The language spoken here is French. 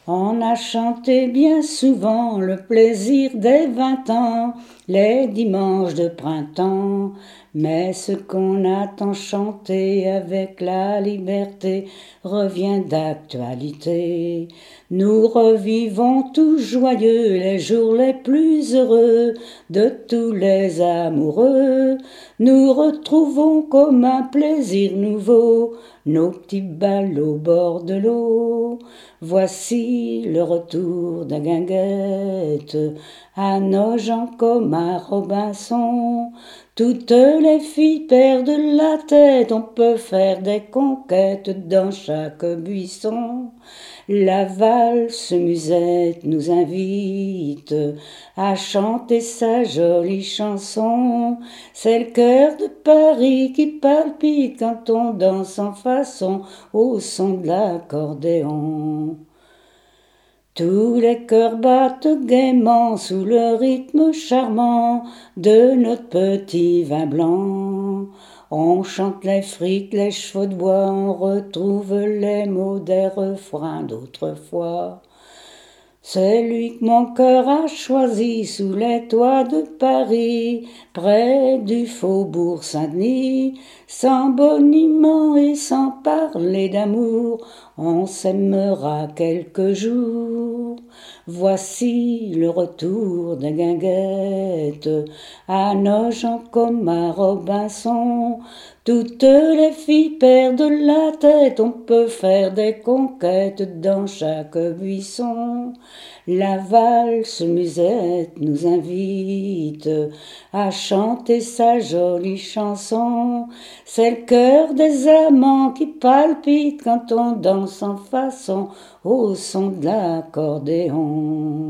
On a chanté bien souvent le plaisir des 20 ans, les dimanches de printemps. Mais ce qu'on a tant chanté avec la liberté revient d'actualité. Nous revivons tous joyeux les jours les plus heureux de tous les amoureux. Nous retrouvons comme un plaisir nouveau nos petits bals au bord de l'eau. Voici le retour d'un guinguette à Nogent comme à Robinson. Toutes les filles perdent la tête, on peut faire des conquêtes dans chaque buisson. La valse musette nous invite à chanter sa jolie chanson. C'est le cœur de Paris qui palpite quand on danse en façon au son de l'accordéon. Tous les cœurs battent gaiement sous le rythme charmant de notre petit vin blanc. On chante les frites, les chevaux de bois, on retrouve les mots des refrains d'autrefois. C'est lui que mon cœur a choisi sous les toits de Paris, près du faubourg Saint-Denis, sans boniment et sans parler d'amour, on s'aimera quelques jours. Voici le retour des guinguettes à Nogent comme à Robinson. Toutes les filles perdent la tête, on peut faire des conquêtes dans chaque buisson. La valse musette nous invite à chanter sa jolie chanson. C'est le cœur des amants qui palpite quand on danse en façon au son de l'accordéon.